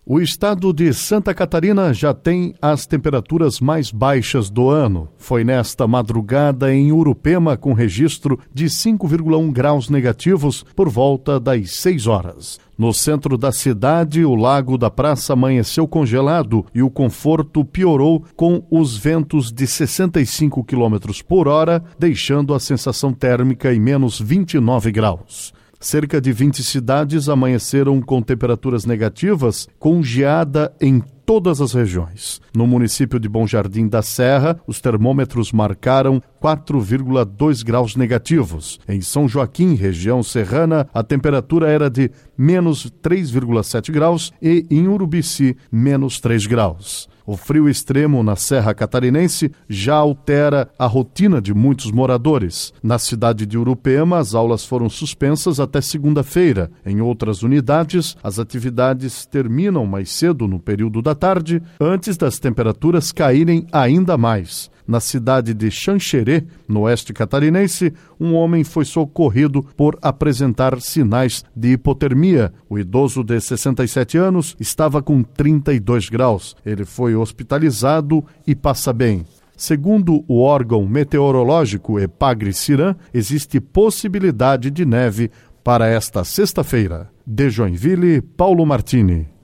O estado de Santa Catarina já tem as temperaturas mais baixas do ano. Foi nesta madrugada em Urupema com registro de 5,1 graus negativos por volta das 6 horas. No centro da cidade, o lago da praça amanheceu congelado e o conforto piorou com os ventos de 65 km por hora, deixando a sensação térmica em menos 29 graus. Cerca de 20 cidades amanheceram com temperaturas negativas, com geada em todas as regiões. No município de Bom Jardim da Serra, os termômetros marcaram 4,2 graus negativos. Em São Joaquim, região serrana, a temperatura era de menos 3,7 graus e em Urubici, menos 3 graus. O frio extremo na Serra Catarinense já altera a rotina de muitos moradores. Na cidade de Urupema, as aulas foram suspensas até segunda-feira. Em outras unidades, as atividades terminam mais cedo no período da tarde, antes das temperaturas caírem ainda mais. Na cidade de Xanxerê, no oeste catarinense, um homem foi socorrido por apresentar sinais de hipotermia. O idoso de 67 anos estava com 32 graus. Ele foi hospitalizado e passa bem. Segundo o órgão meteorológico Epagre-Cirã, existe possibilidade de neve para esta sexta-feira. De Joinville, Paulo Martini.